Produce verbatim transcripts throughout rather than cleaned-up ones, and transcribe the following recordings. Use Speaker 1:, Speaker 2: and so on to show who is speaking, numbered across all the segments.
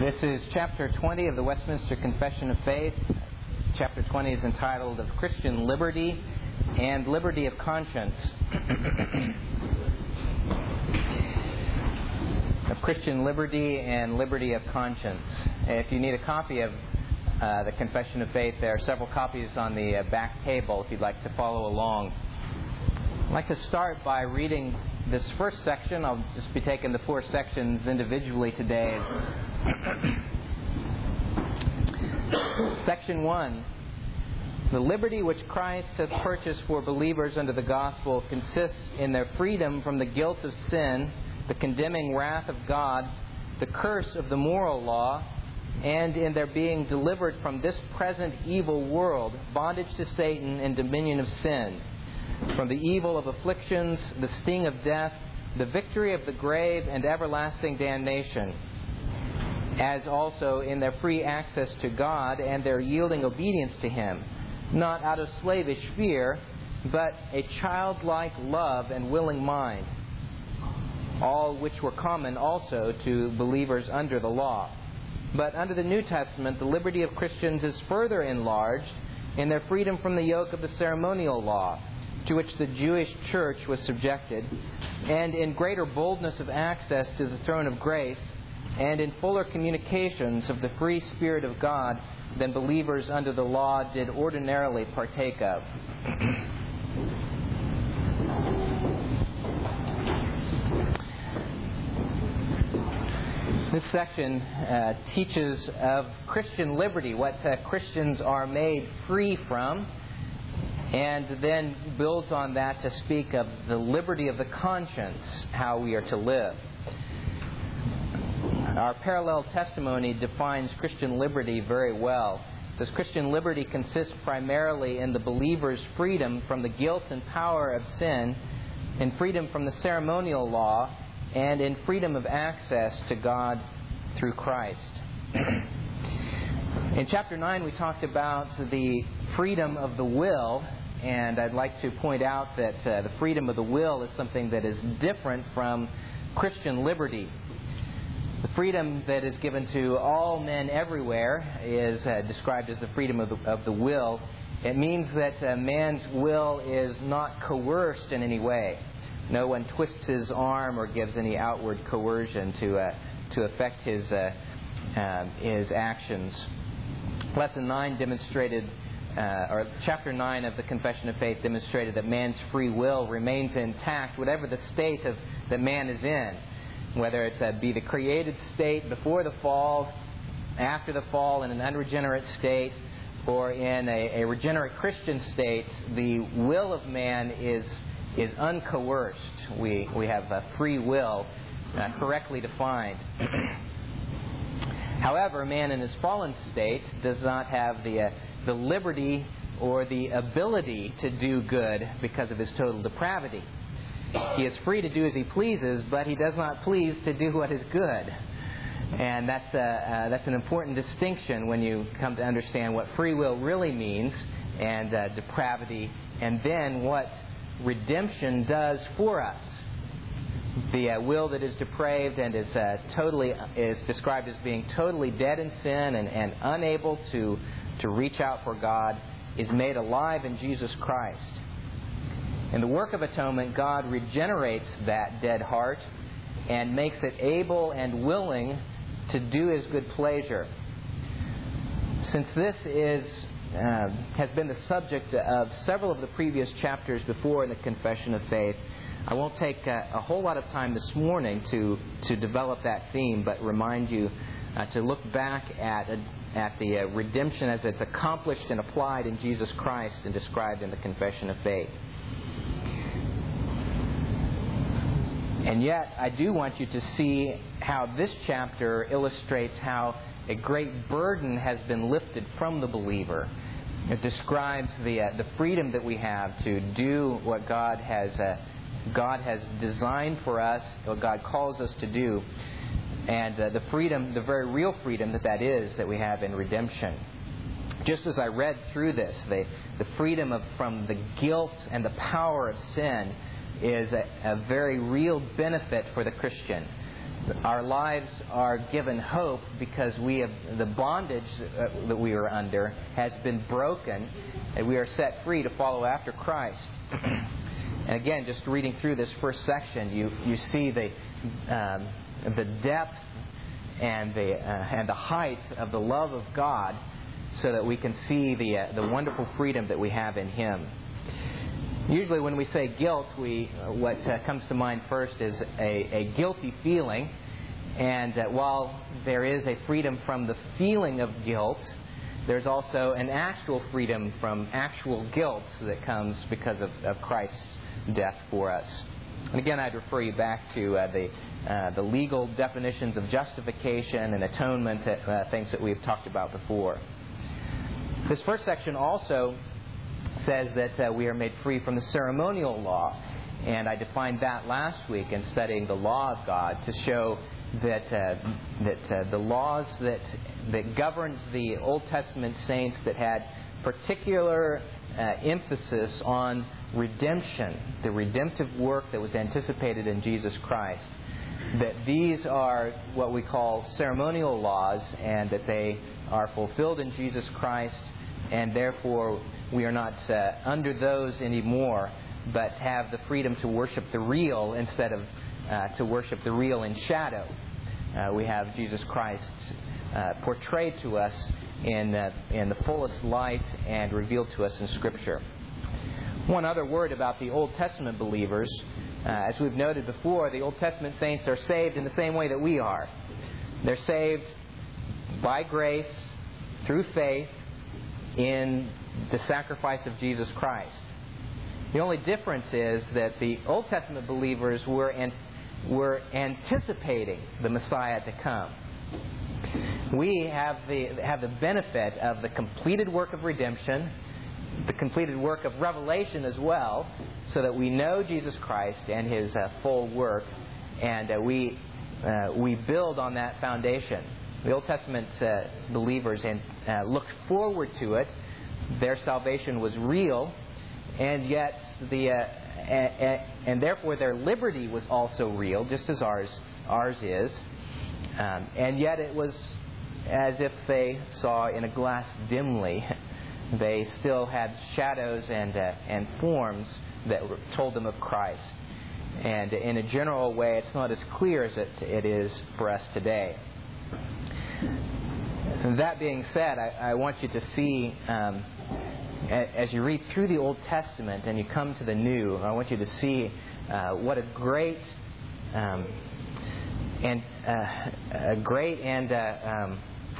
Speaker 1: This is chapter twenty of the Westminster Confession of Faith. Chapter twenty is entitled Of Christian Liberty and Liberty of Conscience. Of Christian Liberty and Liberty of Conscience. If you need a copy of uh, the Confession of Faith, there are several copies on the uh, back table if you'd like to follow along. I'd like to start by reading this first section. I'll just be taking the four sections individually today. Section one. The liberty which Christ has purchased for believers under the gospel consists in their freedom from the guilt of sin, the condemning wrath of God, the curse of the moral law, and in their being delivered from this present evil world, bondage to Satan and dominion of sin, from the evil of afflictions, the sting of death, the victory of the grave, and everlasting damnation, as also in their free access to God and their yielding obedience to Him, not out of slavish fear, but a childlike love and willing mind, all which were common also to believers under the law. But under the New Testament, the liberty of Christians is further enlarged in their freedom from the yoke of the ceremonial law, to which the Jewish church was subjected, and in greater boldness of access to the throne of grace, and in fuller communications of the free Spirit of God than believers under the law did ordinarily partake of. This section uh, teaches of Christian liberty, what uh, Christians are made free from, and then builds on that to speak of the liberty of the conscience, how we are to live. Our parallel testimony defines Christian liberty very well. It says Christian liberty consists primarily in the believer's freedom from the guilt and power of sin, in freedom from the ceremonial law, and in freedom of access to God through Christ. In chapter nine, we talked about the freedom of the will, and I'd like to point out that uh, the freedom of the will is something that is different from Christian liberty. The freedom that is given to all men everywhere is uh, described as the freedom of the, of the will. It means that uh, man's will is not coerced in any way. No one twists his arm or gives any outward coercion to uh, to affect his uh, uh, his actions. Lesson nine demonstrated, uh, or chapter nine of the Confession of Faith demonstrated that man's free will remains intact, whatever the state of that man is in. Whether it's uh, be the created state before the fall, after the fall in an unregenerate state, or in a, a regenerate Christian state, the will of man is is uncoerced. We we have a free will, uh, correctly defined. However, man in his fallen state does not have the uh, the liberty or the ability to do good because of his total depravity. He is free to do as he pleases, but he does not please to do what is good. And that's, uh, uh, that's an important distinction when you come to understand what free will really means, and uh, depravity, and then what redemption does for us. The uh, will that is depraved and is uh, totally is described as being totally dead in sin and, and unable to, to reach out for God is made alive in Jesus Christ. In the work of atonement, God regenerates that dead heart and makes it able and willing to do His good pleasure. Since this is uh, has been the subject of several of the previous chapters before in the Confession of Faith, I won't take a, a whole lot of time this morning to, to develop that theme, but remind you uh, to look back at, uh, at the uh, redemption as it's accomplished and applied in Jesus Christ and described in the Confession of Faith. And yet, I do want you to see how this chapter illustrates how a great burden has been lifted from the believer. It describes the uh, the freedom that we have to do what God has uh, God has designed for us, what God calls us to do, and uh, the freedom, the very real freedom that that is that we have in redemption. Just as I read through this, the the freedom of from the guilt and the power of sin is a, a very real benefit for the Christian. our lives are given hope because we have, the bondage that we are under has been broken, and we are set free to follow after Christ. And again, just reading through this first section, you, you see the um, the depth and the uh, and the height of the love of God, so that we can see the uh, the wonderful freedom that we have in Him. Usually, when we say guilt, we uh, what uh, comes to mind first is a, a guilty feeling, and uh, while there is a freedom from the feeling of guilt, there's also an actual freedom from actual guilt that comes because of, of Christ's death for us. And again, I'd refer you back to uh, the uh, the legal definitions of justification and atonement, uh, things that we've talked about before. This first section also says that uh, we are made free from the ceremonial law, and I defined that last week in studying the law of God to show that uh, that uh, the laws that that governed the Old Testament saints that had particular uh, emphasis on redemption, the redemptive work that was anticipated in Jesus Christ, that these are what we call ceremonial laws, and that they are fulfilled in Jesus Christ, and therefore we are not uh, under those anymore, but have the freedom to worship the real instead of uh, to worship the real in shadow. Uh, we have Jesus Christ uh, portrayed to us in uh, in the fullest light and revealed to us in Scripture. One other word about the Old Testament believers. Uh, as we've noted before, the Old Testament saints are saved in the same way that we are. They're saved by grace, through faith, in the sacrifice of Jesus Christ. The only difference is that the Old Testament believers were an, were anticipating the Messiah to come. We have the have the benefit of the completed work of redemption, the completed work of revelation as well, so that we know Jesus Christ and His uh, full work, and uh, we uh, we build on that foundation. The Old Testament uh, believers and uh, looked forward to it. Their salvation was real, and yet the uh, a, a, and therefore their liberty was also real, just as ours ours is. Um, and yet it was as if they saw in a glass dimly. They still had shadows and uh, and forms that told them of Christ. And in a general way, it's not as clear as it, it is for us today. That being said, I, I want you to see, um, as you read through the Old Testament and you come to the New, I want you to see uh, what a great um, and uh, a great and uh, um,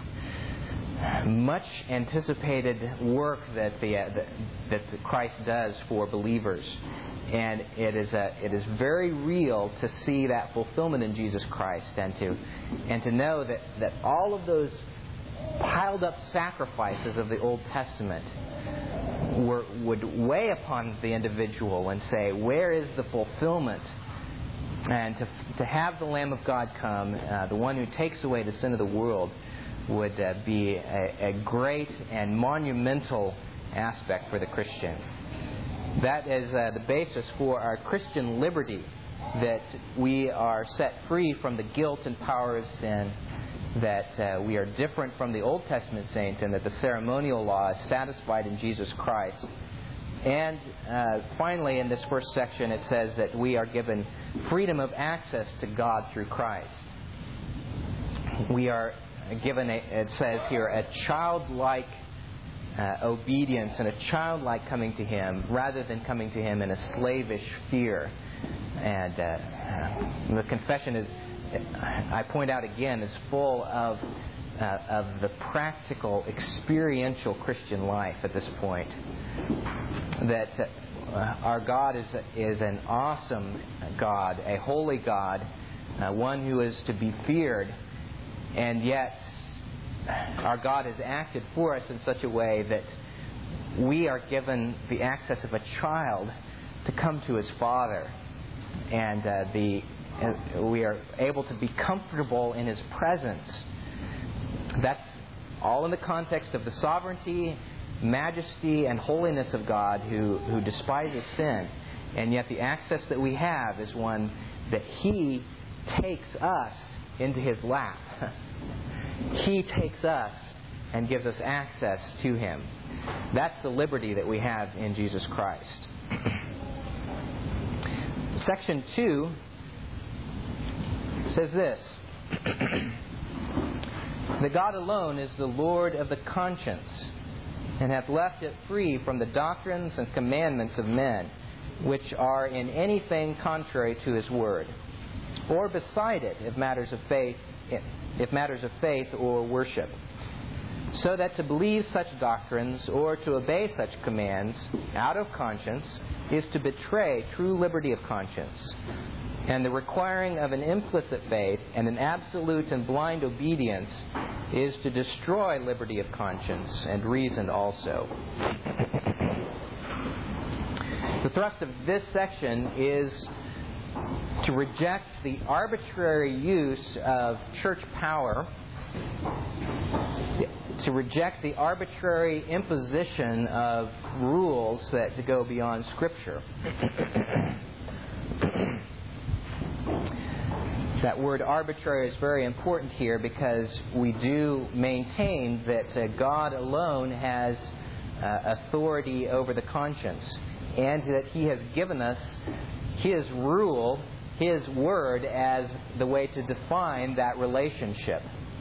Speaker 1: much anticipated work that the uh, that, that Christ does for believers, and it is a, it is very real to see that fulfillment in Jesus Christ, and to and to know that, that all of those piled up sacrifices of the Old Testament were, would weigh upon the individual and say, where is the fulfillment? And to to have the Lamb of God come, uh, the one who takes away the sin of the world, would uh, be a, a great and monumental aspect for the Christian. That is uh, the basis for our Christian liberty, that we are set free from the guilt and power of sin, that uh, we are different from the Old Testament saints, and that the ceremonial law is satisfied in Jesus Christ. And uh, finally, in this first section, it says that we are given freedom of access to God through Christ. We are given, a, it says here, a childlike uh, obedience and a childlike coming to Him, rather than coming to Him in a slavish fear. And uh, uh, the confession is, I point out again, is full of uh, of the practical, experiential Christian life at this point. That uh, our God is is an awesome God, a holy God, uh, one who is to be feared, and yet our God has acted for us in such a way that we are given the access of a child to come to his Father, and uh, the uh, we are able to be comfortable in His presence. That's all in the context of the sovereignty, majesty, and holiness of God, who, who despises sin. And yet the access that we have is one that He takes us into His lap. He takes us and gives us access to Him. That's the liberty that we have in Jesus Christ. Section two says this: that God alone is the Lord of the conscience, and hath left it free from the doctrines and commandments of men, which are in anything contrary to His word, or beside it, if matters of faith, if matters of faith or worship. So that to believe such doctrines or to obey such commands out of conscience is to betray true liberty of conscience. And the requiring of an implicit faith and an absolute and blind obedience is to destroy liberty of conscience and reason also. The thrust of this section is to reject the arbitrary use of church power, to reject the arbitrary imposition of rules that go beyond Scripture. That word arbitrary is very important here because we do maintain that uh, God alone has uh, authority over the conscience, and that He has given us His rule, His word, as the way to define that relationship.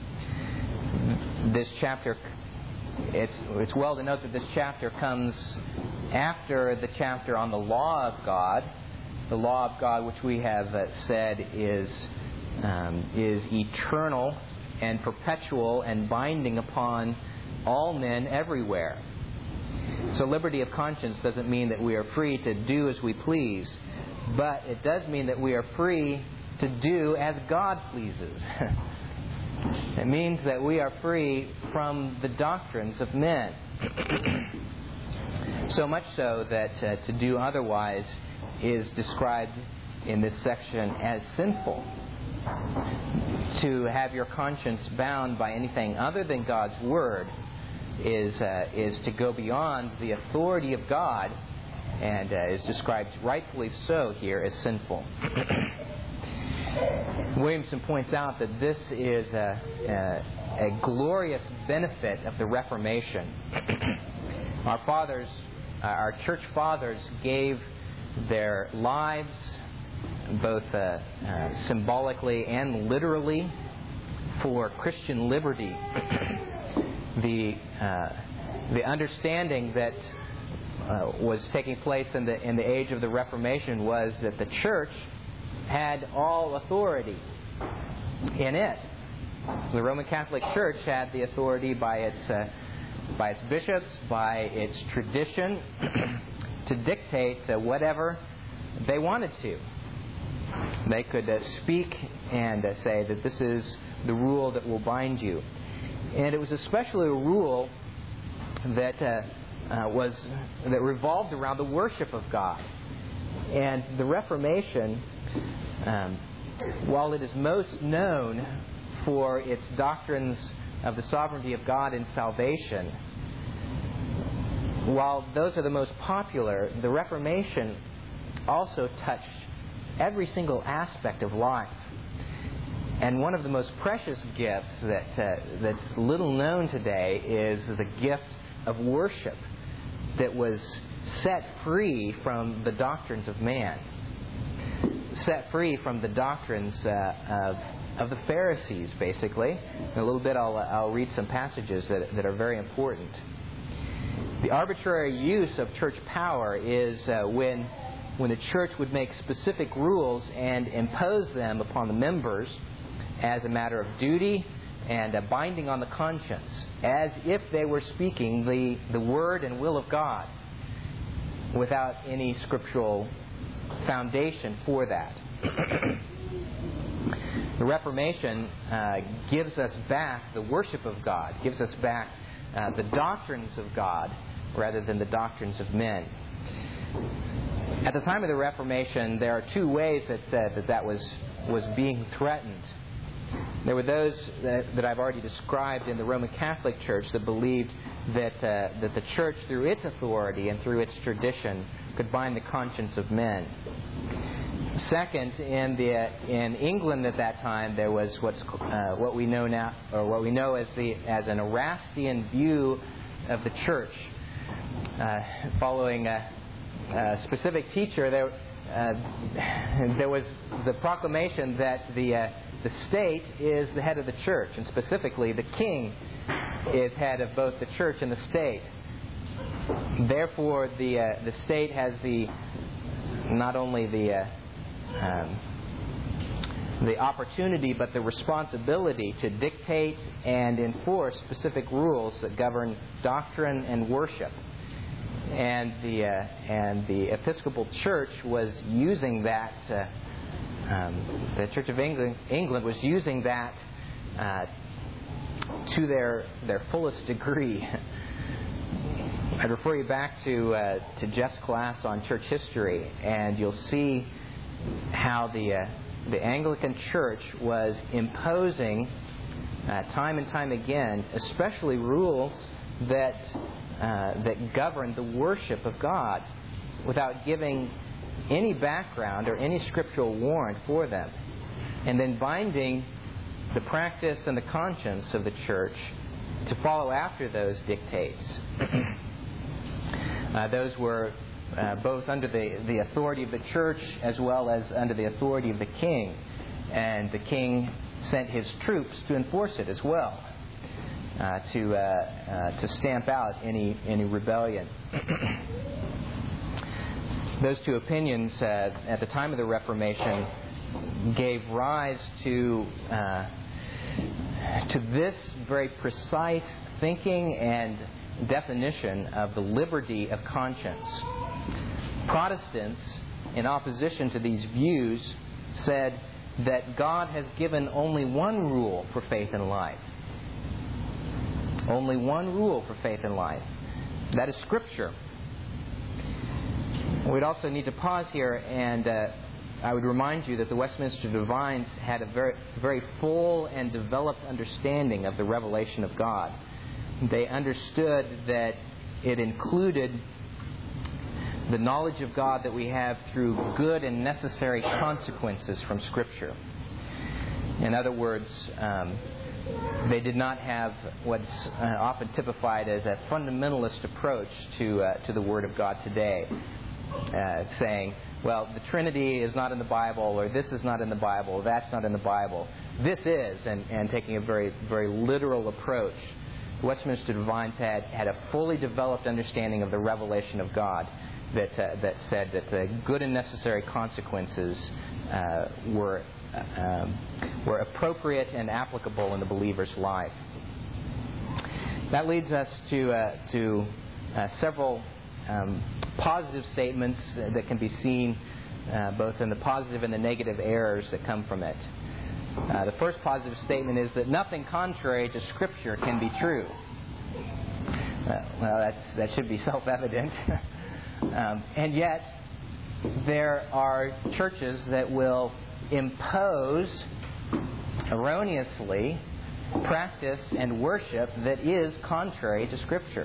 Speaker 1: This chapter, it's, it's well to note that this chapter comes after the chapter on the law of God. The law of God, which we have uh, said is um, is eternal and perpetual and binding upon all men everywhere. So liberty of conscience doesn't mean that we are free to do as we please, but it does mean that we are free to do as God pleases. It means that we are free from the doctrines of men. So much so that uh, to do otherwise is described in this section as sinful. To have your conscience bound by anything other than God's Word is uh, is to go beyond the authority of God, and uh, is described rightfully so here as sinful. Williamson points out that this is a, a, a glorious benefit of the Reformation. Our fathers, uh, our church fathers, gave their lives, both uh, uh, symbolically and literally, for Christian liberty. the uh, the understanding that uh, was taking place in the in the age of the Reformation was that the church had all authority in it. The Roman Catholic Church had the authority by its uh, by its bishops, by its tradition, to dictate uh, whatever they wanted to. They could uh, speak and uh, say that this is the rule that will bind you. And it was especially a rule that uh, uh, was that revolved around the worship of God. And the Reformation, um, while it is most known for its doctrines of the sovereignty of God in salvation, while those are the most popular, the Reformation also touched every single aspect of life. And one of the most precious gifts that uh, that's little known today is the gift of worship that was set free from the doctrines of man, set free from the doctrines uh, of of the Pharisees, basically. In a little bit, I'll I'll read some passages that that are very important. The arbitrary use of church power is uh, when when the church would make specific rules and impose them upon the members as a matter of duty and a binding on the conscience, as if they were speaking the, the word and will of God without any scriptural foundation for that. The Reformation uh, gives us back the worship of God, gives us back uh, the doctrines of God rather than the doctrines of men. At the time of the Reformation, there are two ways that uh, that, that was was being threatened. There were those that, that I've already described in the Roman Catholic Church that believed that uh, that the Church, through its authority and through its tradition, could bind the conscience of men. Second, in the in England at that time, there was what's uh, what we know now, or what we know as the as an Erastian view of the church, uh, following a, a specific teacher. There, uh, there was the proclamation that the uh, the state is the head of the church, and specifically the king is head of both the church and the state. Therefore, the uh, the state has the not only the uh, um, the opportunity, but the responsibility to dictate and enforce specific rules that govern doctrine and worship. And the uh, and the Episcopal Church was using that. Uh, um, the Church of England, England was using that uh, to their their fullest degree. I'd refer you back to uh, to Jeff's class on church history, and you'll see how the uh, the Anglican Church was imposing uh, time and time again, especially rules that uh, that govern the worship of God, without giving any background or any scriptural warrant for them, and then binding the practice and the conscience of the church to follow after those dictates. uh, those were uh, both under the, the authority of the church as well as under the authority of the king. And the king sent his troops to enforce it as well, uh, to uh, uh, to stamp out any any rebellion. Those two opinions uh, at the time of the Reformation gave rise to uh, to this very precise thinking and definition of the liberty of conscience. Protestants, in opposition to these views, said that God has given only one rule for faith and life. Only one rule for faith and life. That is Scripture. We'd also need to pause here, and uh, I would remind you that the Westminster Divines had a very, very full and developed understanding of the revelation of God. They understood that it included the knowledge of God that we have through good and necessary consequences from Scripture. In other words, um, they did not have what's uh, often typified as a fundamentalist approach to uh, to the Word of God today, uh, saying, well, the Trinity is not in the Bible, or this is not in the Bible, that's not in the Bible. This is, and, and taking a very, very literal approach. The Westminster Divines had, had a fully developed understanding of the revelation of God that uh, that said that the good and necessary consequences uh, were uh, um, were appropriate and applicable in the believer's life. That leads us to uh, to uh, several um, positive statements that can be seen uh, both in the positive and the negative errors that come from it. Uh, the first positive statement is that nothing contrary to Scripture can be true. Uh, well, that's, that should be self-evident. um, and yet, there are churches that will impose erroneously practice and worship that is contrary to Scripture.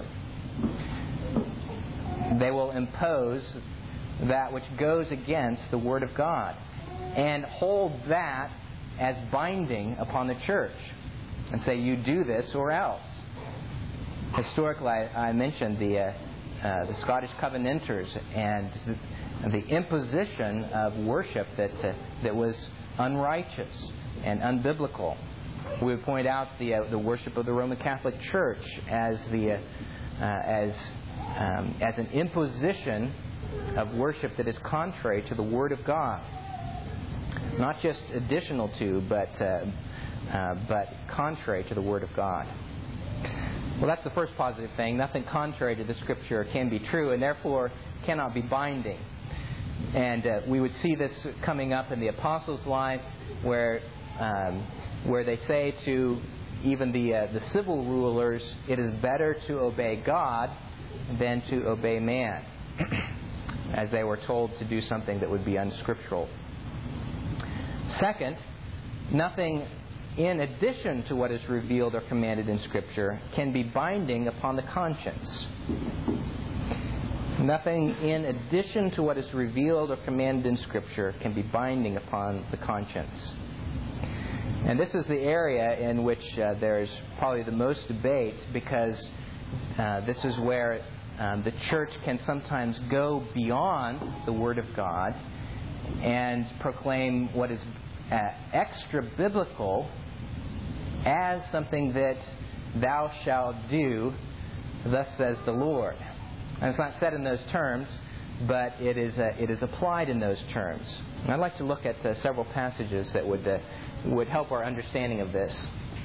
Speaker 1: They will impose that which goes against the Word of God and hold that as binding upon the church and say, you do this or else. Historically, I, I mentioned the, uh, uh, the Scottish Covenanters and the, the imposition of worship that, uh, that was unrighteous and unbiblical. We would point out the, uh, the worship of the Roman Catholic Church as, the, uh, uh, as, um, as an imposition of worship that is contrary to the Word of God. Not just additional to, but uh, uh, but contrary to the Word of God. Well, that's the first positive thing. Nothing contrary to the Scripture can be true, and therefore cannot be binding. And uh, we would see this coming up in the Apostles' life, where um, where they say to even the uh, the civil rulers, it is better to obey God than to obey man, as they were told to do something that would be unscriptural. Second, nothing in addition to what is revealed or commanded in Scripture can be binding upon the conscience. Nothing in addition to what is revealed or commanded in Scripture can be binding upon the conscience. And this is the area in which uh, there's probably the most debate, because uh, this is where um, the church can sometimes go beyond the Word of God and proclaim what is uh, extra-biblical as something that thou shalt do, thus says the Lord. And it's not said in those terms, but it is uh, it is applied in those terms. And I'd like to look at uh, several passages that would uh, would help our understanding of this.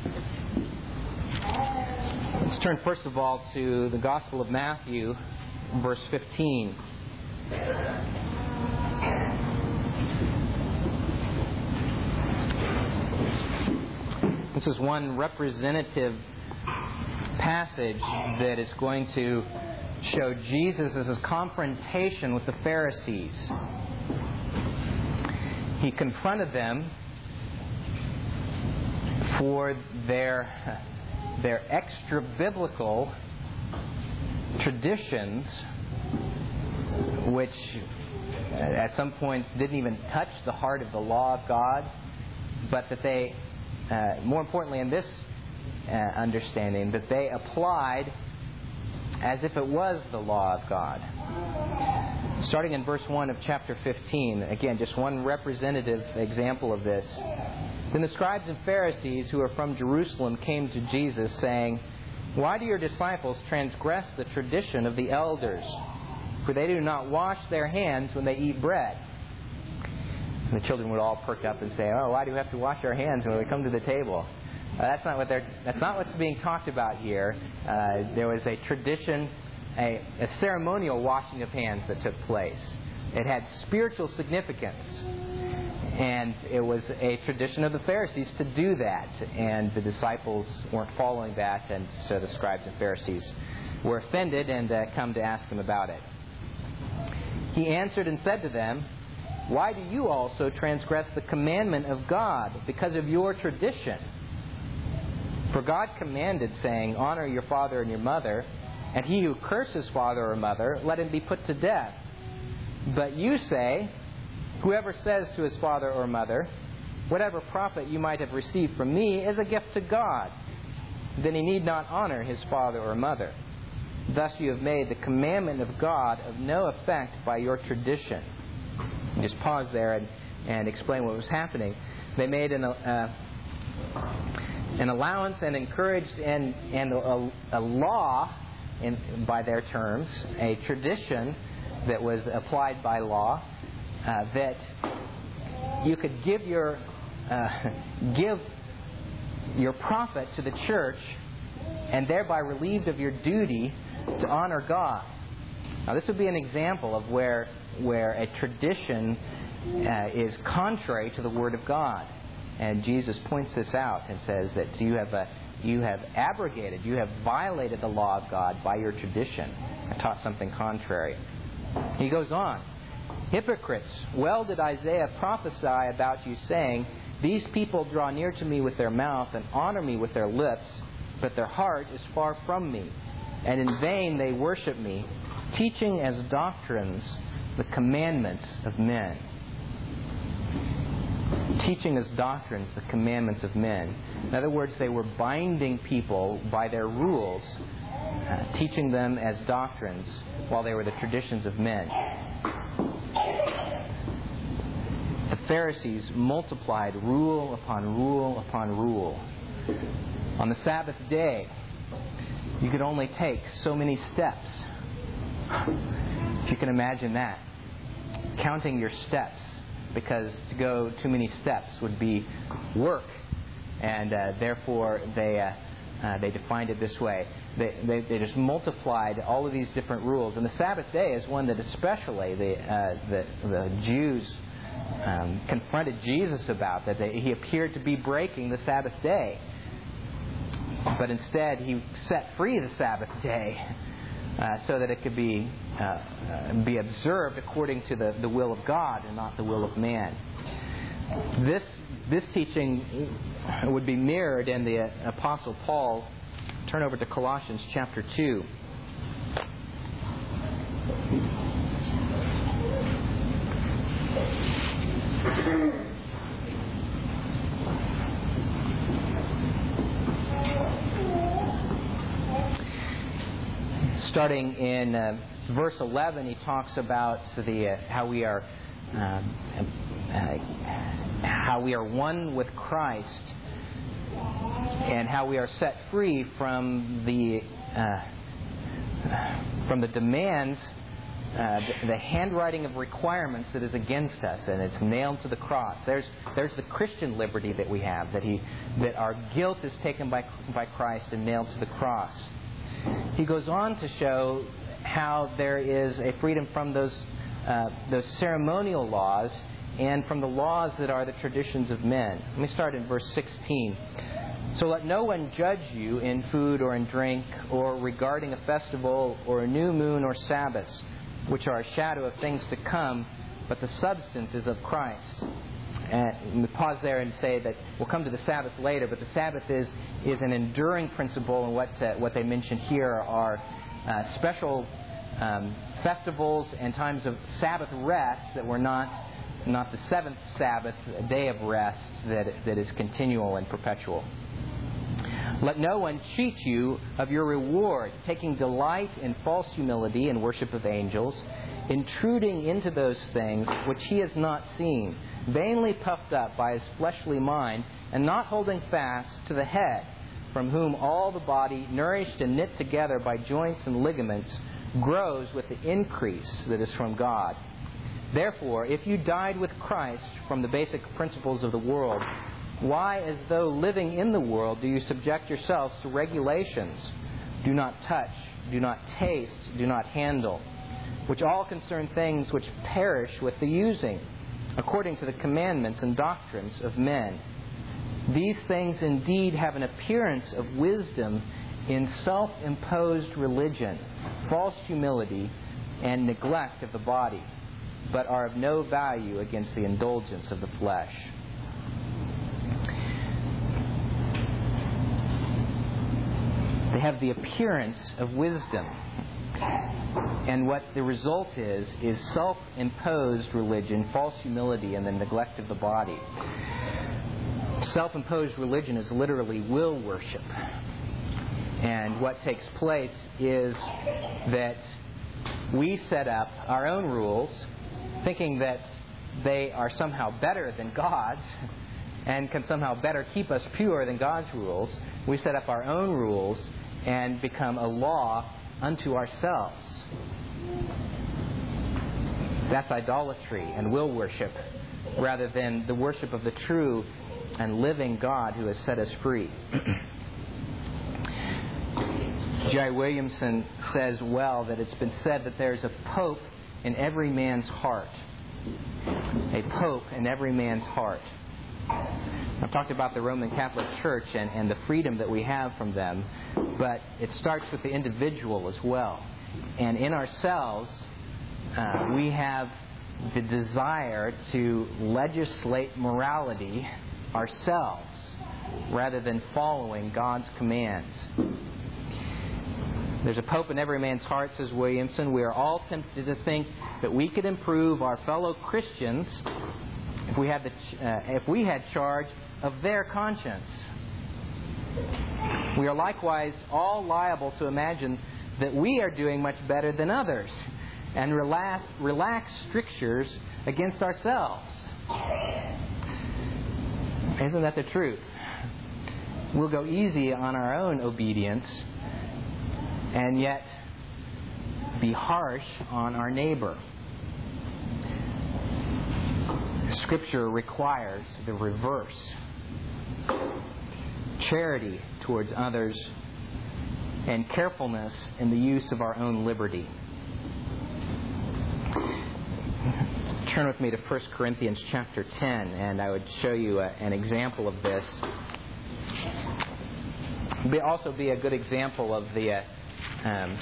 Speaker 1: Let's turn first of all to the Gospel of Matthew, verse fifteen. This is one representative passage that is going to show Jesus' confrontation with the Pharisees. He confronted them for their their extra-biblical traditions, which at some points didn't even touch the heart of the law of God, but that they, uh, more importantly in this uh, understanding, that they applied as if it was the law of God. Starting in verse one of chapter fifteen, again, just one representative example of this. Then the scribes and Pharisees who are from Jerusalem came to Jesus, saying, "Why do your disciples transgress the tradition of the elders? For they do not wash their hands when they eat bread." And the children would all perk up and say, "Oh, why do we have to wash our hands when we come to the table?" Uh, that's not what they're. That's not what's being talked about here. Uh, there was a tradition, a, a ceremonial washing of hands that took place. It had spiritual significance, and it was a tradition of the Pharisees to do that. And the disciples weren't following that, and so the scribes and Pharisees were offended and uh, come to ask him about it. He answered and said to them, "Why do you also transgress the commandment of God because of your tradition? For God commanded, saying, 'Honor your father and your mother,' and he who curses father or mother, let him be put to death. But you say, 'Whoever says to his father or mother, whatever profit you might have received from me is a gift to God,' then he need not honor his father or mother. Thus you have made the commandment of God of no effect by your tradition." Just pause there and, and explain what was happening. They made an... Uh, an allowance and encouraged and, and a, a law, in, by their terms, a tradition that was applied by law, uh, that you could give your uh, give your profit to the church and thereby relieved of your duty to honor God. Now, this would be an example of where where a tradition uh, is contrary to the Word of God. And Jesus points this out and says that you have a, you have abrogated, you have violated the law of God by your tradition and taught something contrary. He goes on, "Hypocrites, well did Isaiah prophesy about you, saying, 'These people draw near to me with their mouth and honor me with their lips, but their heart is far from me. And in vain they worship me, teaching as doctrines the commandments of men.'" Teaching as doctrines the commandments of men. In other words, they were binding people by their rules, uh, teaching them as doctrines while they were the traditions of men. The Pharisees multiplied rule upon rule upon rule. On the Sabbath day, you could only take so many steps. If you can imagine that. Counting your steps, because to go too many steps would be work, and uh, therefore they uh, uh, they defined it this way. They, they they just multiplied all of these different rules, and the Sabbath day is one that especially the uh, the, the Jews um, confronted Jesus about, that they, he appeared to be breaking the Sabbath day, but instead he set free the Sabbath day uh, so that it could be Uh, uh, be observed according to the, the will of God and not the will of man. This this teaching would be mirrored in the uh, Apostle Paul. Turn over to Colossians chapter two. Starting in uh, verse eleven, he talks about the uh, how we are um, uh, how we are one with Christ, and how we are set free from the uh, from the demands, uh, the, the handwriting of requirements that is against us, and it's nailed to the cross. There's there's the Christian liberty that we have, that he that our guilt is taken by by Christ and nailed to the cross. He goes on to show how there is a freedom from those uh, those ceremonial laws and from the laws that are the traditions of men. Let me start in verse sixteen. So let no one judge you in food or in drink, or regarding a festival or a new moon or Sabbaths, which are a shadow of things to come, but the substance is of Christ. And we pause there and say that we'll come to the Sabbath later, but the Sabbath is is an enduring principle, and what uh, what they mention here are uh, special um, festivals and times of Sabbath rest that were not not the seventh Sabbath, a day of rest that that is continual and perpetual. Let no one cheat you of your reward, taking delight in false humility and worship of angels, intruding into those things which he has not seen, vainly puffed up by his fleshly mind, and not holding fast to the head, from whom all the body, nourished and knit together by joints and ligaments, grows with the increase that is from God. Therefore, if you died with Christ from the basic principles of the world, why, as though living in the world, do you subject yourselves to regulations? Do not touch, do not taste, do not handle, which all concern things which perish with the using, according to the commandments and doctrines of men. These things indeed have an appearance of wisdom in self-imposed religion, false humility, and neglect of the body, but are of no value against the indulgence of the flesh. They have the appearance of wisdom. And what the result is, is self-imposed religion, false humility, and the neglect of the body. Self-imposed religion is literally will worship. And what takes place is that we set up our own rules, thinking that they are somehow better than God's, and can somehow better keep us pure than God's rules. We set up our own rules and become a law unto ourselves. That's idolatry and will worship, rather than the worship of the true and living God who has set us free. J. Williamson says well that it's been said that there's a pope in every man's heart. A pope in every man's heart. I've talked about the Roman Catholic Church and, and the freedom that we have from them, but it starts with the individual as well. And in ourselves, uh, we have the desire to legislate morality ourselves rather than following God's commands. There's a pope in every man's heart, says Williamson. We are all tempted to think that we could improve our fellow Christians if we had the uh, if we had charge of their conscience. We are likewise all liable to imagine that we are doing much better than others and relax, relax strictures against ourselves. Isn't that the truth? We'll go easy on our own obedience and yet be harsh on our neighbor. Scripture requires the reverse. Charity towards others and carefulness in the use of our own liberty. Turn with me to First Corinthians chapter ten, and I would show you a, an example of this. It would also be a good example of the uh, um,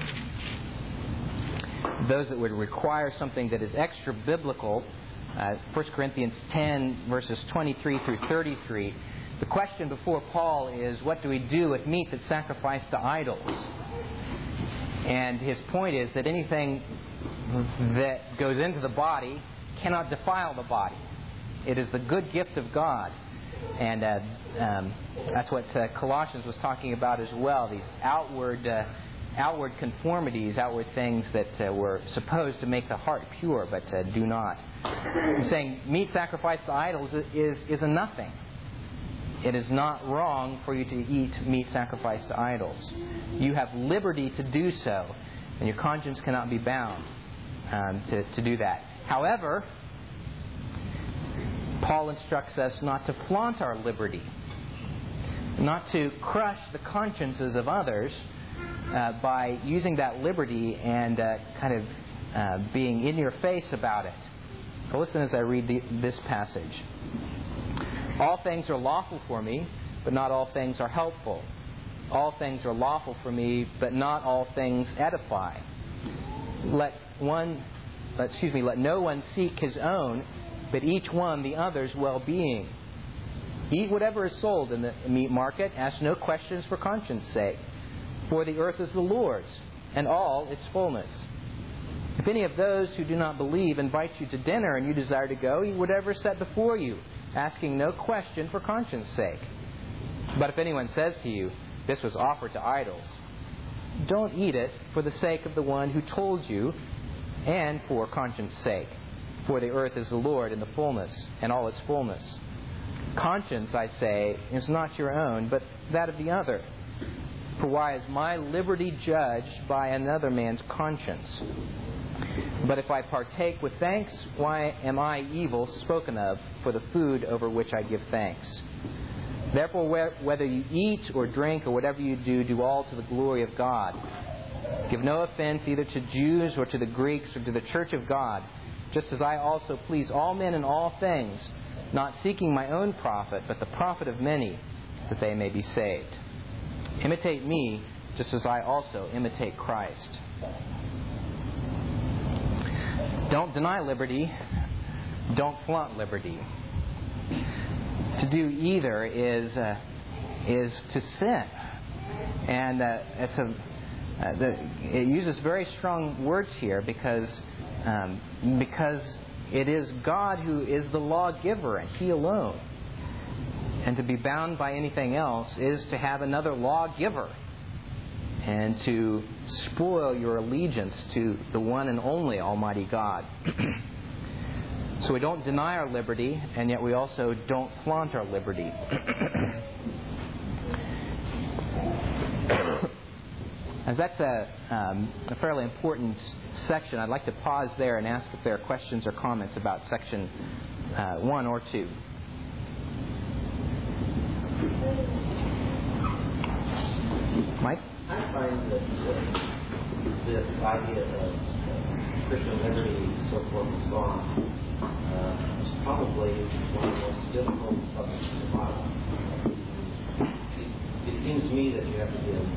Speaker 1: those that would require something that is extra biblical. Uh, First Corinthians ten, verses twenty-three through thirty-three. The question before Paul is, what do we do with meat that's sacrificed to idols? And his point is that anything that goes into the body cannot defile the body. It is the good gift of God. And uh, um, that's what uh, Colossians was talking about as well, these outward uh, outward conformities, outward things that uh, were supposed to make the heart pure, but uh, do not. I'm saying meat sacrificed to idols is, is a nothing. It is not wrong for you to eat meat sacrificed to idols. You have liberty to do so, and your conscience cannot be bound um, to, to do that. However, Paul instructs us not to flaunt our liberty, not to crush the consciences of others uh, by using that liberty and uh, kind of uh, being in your face about it. So listen as I read the, this passage. All things are lawful for me, but not all things are helpful. All things are lawful for me, but not all things edify. Let one, excuse me, let no one seek his own, but each one the other's well-being. Eat whatever is sold in the meat market. Ask no questions for conscience sake. For the earth is the Lord's, and all its fullness. If any of those who do not believe invite you to dinner and you desire to go, eat whatever is set before you, asking no question for conscience sake. But if anyone says to you, this was offered to idols, don't eat it for the sake of the one who told you and for conscience sake. For the earth is the Lord in the fullness, and all its fullness. Conscience, I say, is not your own, but that of the other. For why is my liberty judged by another man's conscience? But if I partake with thanks, why am I evil spoken of for the food over which I give thanks? Therefore, whether you eat or drink or whatever you do, do all to the glory of God. Give no offense either to Jews or to the Greeks or to the church of God, just as I also please all men in all things, not seeking my own profit, but the profit of many, that they may be saved. Imitate me, just as I also imitate Christ. Don't deny liberty. Don't flaunt liberty. To do either is uh, is to sin, and uh, it's a uh, the, it uses very strong words here because um, because it is God who is the lawgiver and He alone, and to be bound by anything else is to have another lawgiver and to spoil your allegiance to the one and only Almighty God. So we don't deny our liberty, and yet we also don't flaunt our liberty. As that's a, um, a fairly important section, I'd like to pause there and ask if there are questions or comments about section uh, one or two. Mike?
Speaker 2: I find that uh, this idea of uh, Christian liberty, so forth and so on, uh, is probably one of the most difficult subjects in the Bible. It, it seems to me that you have to give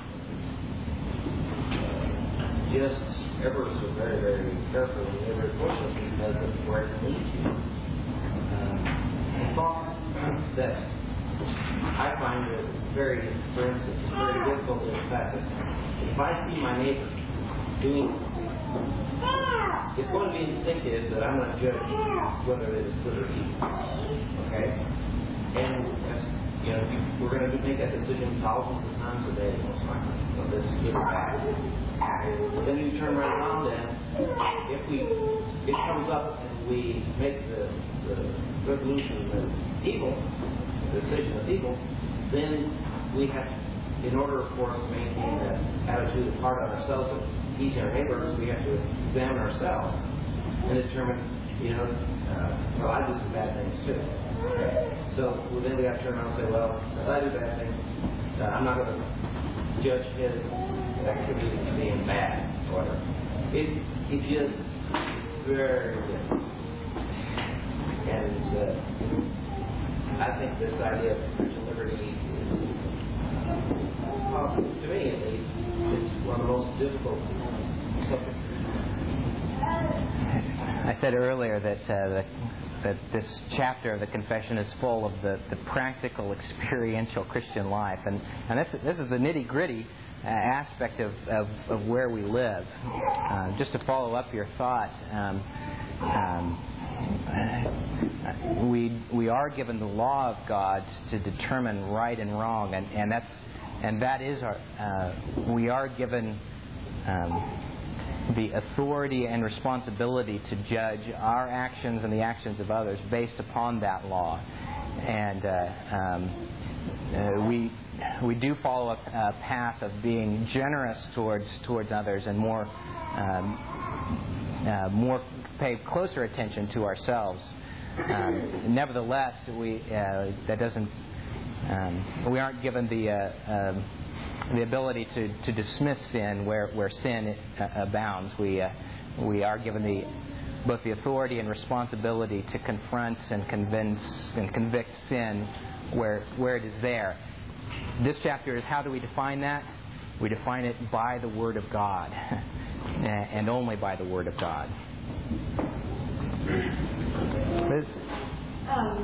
Speaker 2: uh, just ever so very, very careful and very cautious because of where it leads you. Uh, the thought that I find it very, for instance, very difficult in the fact that if I see my neighbor doing something, it's going to be instinctive that I'm not judging whether it is good or evil. Okay? And, as, you know, we're going to make that decision thousands of times a day, most likely. So this is good or bad. But then you turn right around and if we, it comes up and we make the, the resolution that evil, the decision of evil, then we have, in order, of course, to maintain that attitude of heart on ourselves of each our neighbors, we have to examine ourselves and determine, you know, uh, well, I do some bad things too. So well, then we have to turn around and say, well, if I do bad things, uh, I'm not going to judge his activity as being bad or whatever. It, it just very different. And uh, I think this idea of Christian liberty is, uh, to me at least, it's one of the most difficult subjects.
Speaker 1: I said earlier that uh, the, that this chapter of the Confession is full of the, the practical, experiential Christian life, and and this this is the nitty gritty uh, aspect of, of of where we live. Uh, just to follow up your thought. Um, um, we we are given the law of God to determine right and wrong, and, and that's and that is our uh, we are given um, the authority and responsibility to judge our actions and the actions of others based upon that law, and uh, um, uh, we we do follow a, a path of being generous towards towards others and more um, uh, more pay closer attention to ourselves. Um, nevertheless, we uh, that doesn't um, we aren't given the uh, um, the ability to, to dismiss sin where where sin uh, abounds. We uh, we are given the both the authority and responsibility to confront and convince and convict sin where where it is there. This chapter is how do we define that? We define it by the Word of God, and only by the Word of God. Liz?
Speaker 3: Um,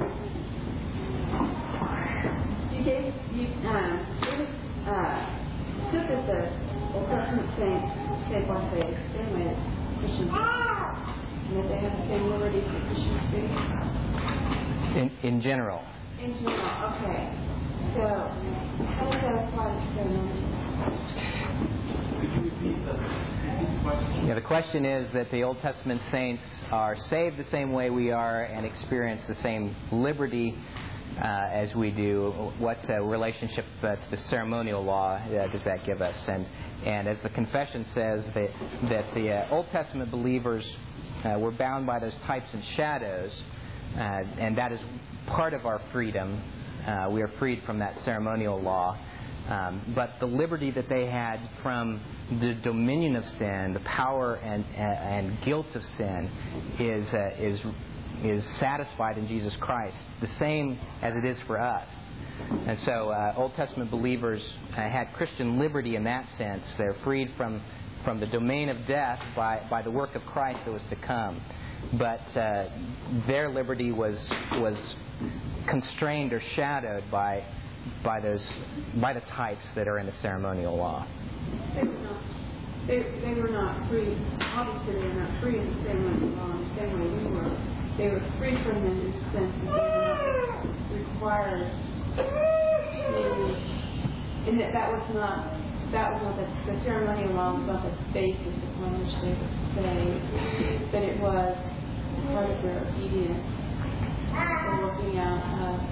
Speaker 3: you gave, you, um, gave us, uh, said that the Old Testament saints say what they same way as Christians do, and that they have the same liberty that Christians do.
Speaker 1: In, in general.
Speaker 3: In general, okay. So, how does that apply to ceremony?
Speaker 2: Could you repeat the question?
Speaker 1: Yeah, the question is that the Old Testament saints are saved the same way we are and experience the same liberty uh, as we do. What uh, relationship uh, to the ceremonial law uh, does that give us? And and as the confession says, that that the uh, Old Testament believers uh, were bound by those types and shadows, uh, and that is part of our freedom. Uh, we are freed from that ceremonial law. Um, but the liberty that they had from the dominion of sin, the power and uh, and guilt of sin, is uh, is is satisfied in Jesus Christ, the same as it is for us. And so, uh, Old Testament believers uh, had Christian liberty in that sense. They're freed from from the domain of death by by the work of Christ that was to come. But uh, their liberty was was constrained or shadowed by. by those by the types that are in the ceremonial law.
Speaker 3: They were not, they, they were not free. Obviously, they were not free in the ceremonial law in the same way we were. They were free from them in the sense that they were not required to, and that that was not that was not the, the ceremonial law was not the basis upon which they would say that it was part of their obedience for working out. Uh,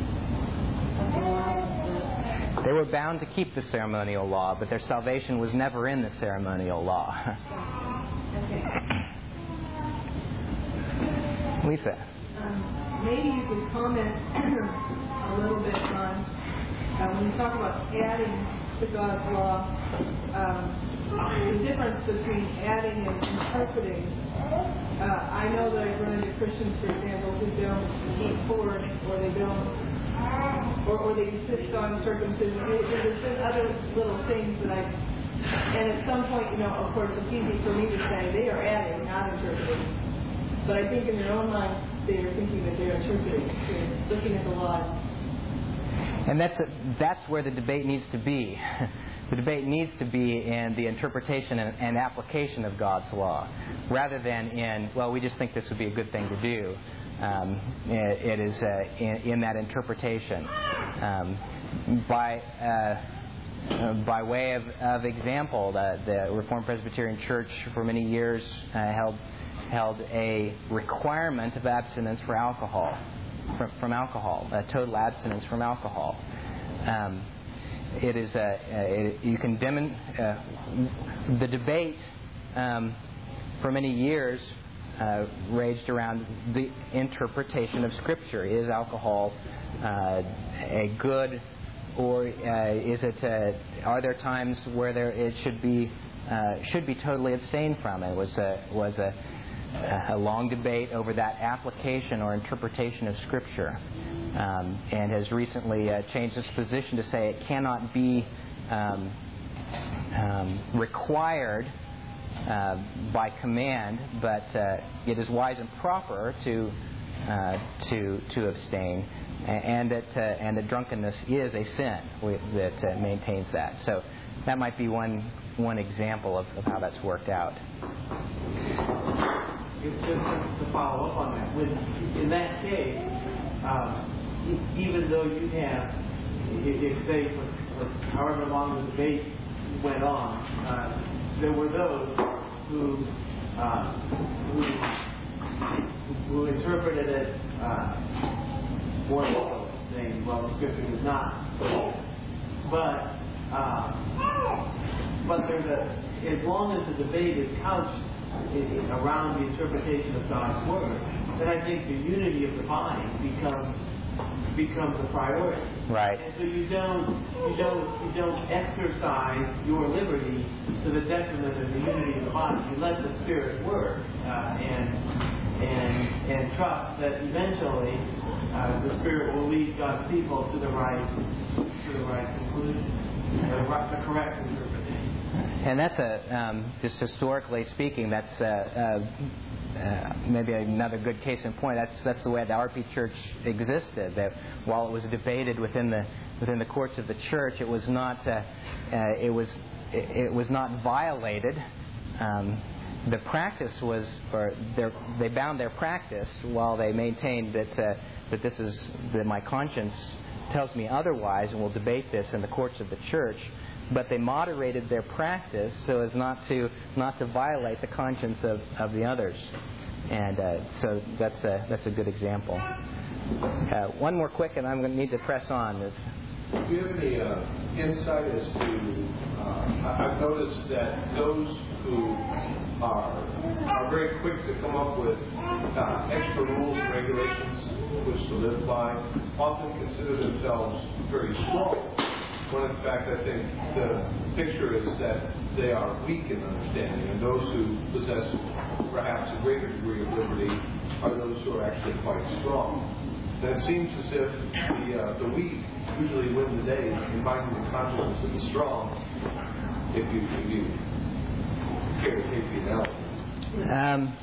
Speaker 1: They were bound to keep the ceremonial law, but their salvation was never in the ceremonial law.
Speaker 3: Okay.
Speaker 1: Lisa.
Speaker 4: Um, maybe you could comment a little bit on uh, when you talk about adding to God's law, um, the difference between adding and interpreting. Uh, I know that I've run into Christians, for example, who don't eat pork or they don't. Or, or they insist on circumcision. There's been other little things that I... And at some point, you know, of course, it's easy for me to say they are adding, not interpreting. But I think in their own minds, they are thinking that they are interpreting, they're looking at the law.
Speaker 1: And that's a, that's where the debate needs to be. The debate needs to be in the interpretation and, and application of God's law, rather than in, well, we just think this would be a good thing to do. Um, it, it is uh, in, in that interpretation. Um, by uh, uh, by way of, of example, the, the Reformed Presbyterian Church for many years uh, held held a requirement of abstinence for alcohol, from, from alcohol, uh, total abstinence from alcohol. Um, it is a, it, you can demon uh, the debate um, for many years. Uh, raged around the interpretation of Scripture. Is alcohol uh, a good, or uh, is it? Uh, are there times where there it should be uh, should be totally abstained from? It was a was a, a long debate over that application or interpretation of Scripture, um, and has recently uh, changed its position to say it cannot be um, um, required uh, by command, but uh, it is wise and proper to uh, to to abstain, and that uh, and that drunkenness is a sin that uh, maintains that. So that might be one one example of, of how that's worked out.
Speaker 2: Just to follow up on that, with, in that case, um, even though you have, if they, for, for however long the debate went on, uh, there were those who uh, who, who interpreted it uh, more literally, saying, well, the scripture does not. But uh, but there's a, as long as the debate is couched around the interpretation of God's word, then I think the unity of the body becomes becomes a priority.
Speaker 1: Right.
Speaker 2: And so you don't you don't you don't exercise your liberty to the detriment of the unity of the body. You let the Spirit work uh, and and and trust that eventually uh, the Spirit will lead God's people to the right to the right conclusion, the, right, the correct interpretation.
Speaker 1: And that's a, um, just historically speaking, that's uh, uh, uh, maybe another good case in point. That's that's the way the R P Church existed. That while it was debated within the within the courts of the church, it was not uh, uh, it was it, it was not violated. Um, the practice was, or they bound their practice while they maintained that uh, that this is that my conscience tells me otherwise, and we'll debate this in the courts of the church. But they moderated their practice so as not to not to violate the conscience of, of the others, and uh, so that's a, that's a good example. Uh, one more quick, and I'm going to need to press on. Is,
Speaker 5: Do you have any uh, insight as to? Uh, I've noticed that those who are are very quick to come up with uh, extra rules and regulations which to live by often consider themselves very strong. When in fact I think the picture is that they are weak in understanding, and those who possess perhaps a greater degree of liberty are those who are actually quite strong. And it seems as if the uh, the weak usually win the day in binding the consciousness of the strong, if you if you care to take the analogy.
Speaker 1: Um,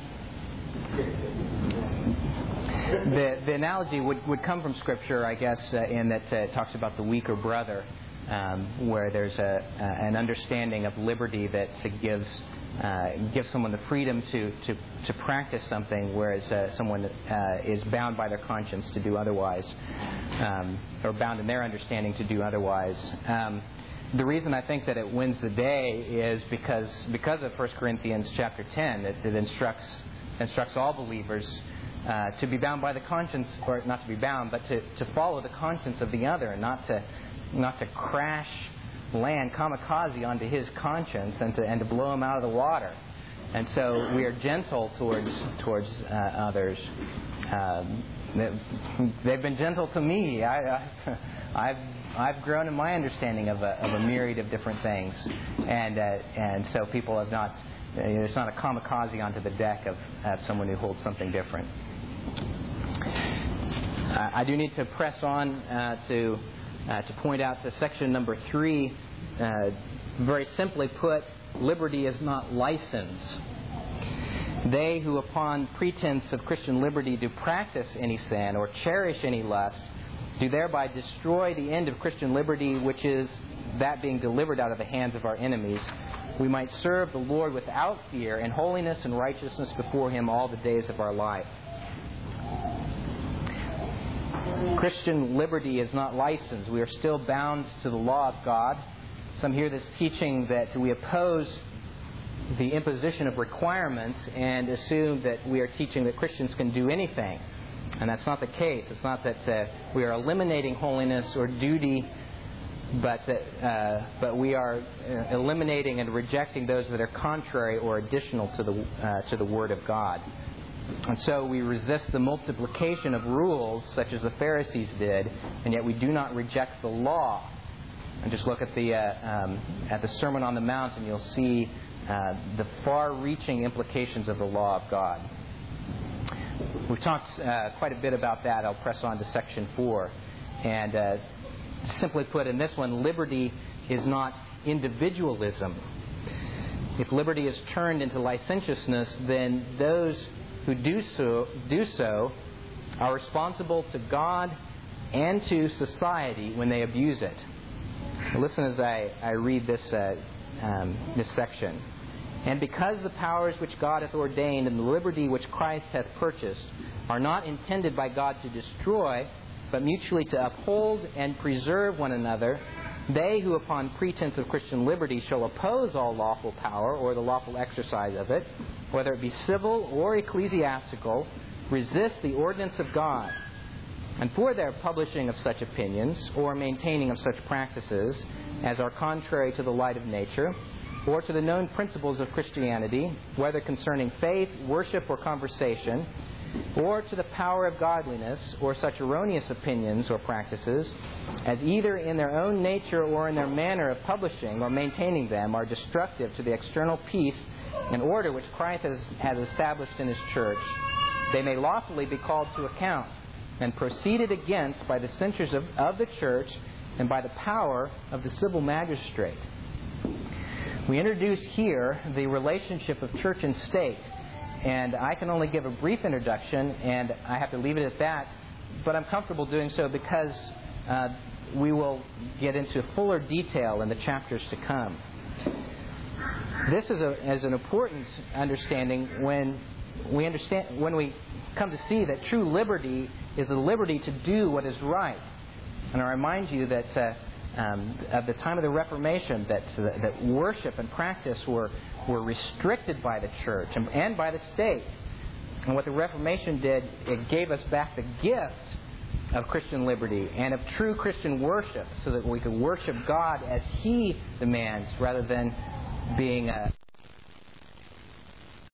Speaker 1: the the analogy would, would come from Scripture, I guess, uh, in that uh, it talks about the weaker brother. Um, where there's a, uh, an understanding of liberty that gives uh, gives someone the freedom to, to, to practice something, whereas uh, someone uh, is bound by their conscience to do otherwise, um, or bound in their understanding to do otherwise. Um, the reason I think that it wins the day is because because of First Corinthians chapter ten, that it instructs instructs all believers uh, to be bound by the conscience, or not to be bound, but to, to follow the conscience of the other, and not to not to crash land kamikaze onto his conscience and to and to blow him out of the water. And so we are gentle towards towards uh, others. Um, they've been gentle to me. I, I, I've I've grown in my understanding of a, of a myriad of different things, and uh, and so people have not. Uh, it's not a kamikaze onto the deck of, of someone who holds something different. Uh, I do need to press on uh, to. Uh, to point out to section number three, uh, very simply put, liberty is not license. They who upon pretense of Christian liberty do practice any sin or cherish any lust do thereby destroy the end of Christian liberty, which is that being delivered out of the hands of our enemies. We might serve the Lord without fear in holiness and righteousness before Him all the days of our life. Christian liberty is not license. We are still bound to the law of God. Some hear this teaching that we oppose the imposition of requirements and assume that we are teaching that Christians can do anything. And that's not the case. It's not that uh, we are eliminating holiness or duty, but that, uh, but we are uh, eliminating and rejecting those that are contrary or additional to the uh, to the Word of God. And so we resist the multiplication of rules, such as the Pharisees did, and yet we do not reject the law. And just look at the uh, um, at the Sermon on the Mount, and you'll see uh, the far-reaching implications of the law of God. We've talked uh, quite a bit about that. I'll press on to section four. And uh, simply put, in this one, liberty is not individualism. If liberty is turned into licentiousness, then those who do so, do so are responsible to God and to society when they abuse it. Listen as I, I read this, uh, um, this section. And because the powers which God hath ordained and the liberty which Christ hath purchased are not intended by God to destroy, but mutually to uphold and preserve one another, they who upon pretense of Christian liberty shall oppose all lawful power or the lawful exercise of it, whether it be civil or ecclesiastical, resist the ordinance of God. And for their publishing of such opinions, or maintaining of such practices as are contrary to the light of nature, or to the known principles of Christianity, whether concerning faith, worship, or conversation, or to the power of godliness, or such erroneous opinions or practices, as either in their own nature or in their manner of publishing or maintaining them are destructive to the external peace and order which Christ has, has established in His church, they may lawfully be called to account and proceeded against by the censures of, of the church and by the power of the civil magistrate. We introduce here the relationship of church and state, and I can only give a brief introduction, and I have to leave it at that, but I'm comfortable doing so because uh, we will get into fuller detail in the chapters to come. This is, a, is an important understanding when we understand when we come to see that true liberty is the liberty to do what is right. And I remind you that uh, um, at the time of the Reformation, that uh, that worship and practice were were restricted by the church and, and by the state. And what the Reformation did, it gave us back the gift of Christian liberty and of true Christian worship, so that we could worship God as He demands, rather than being a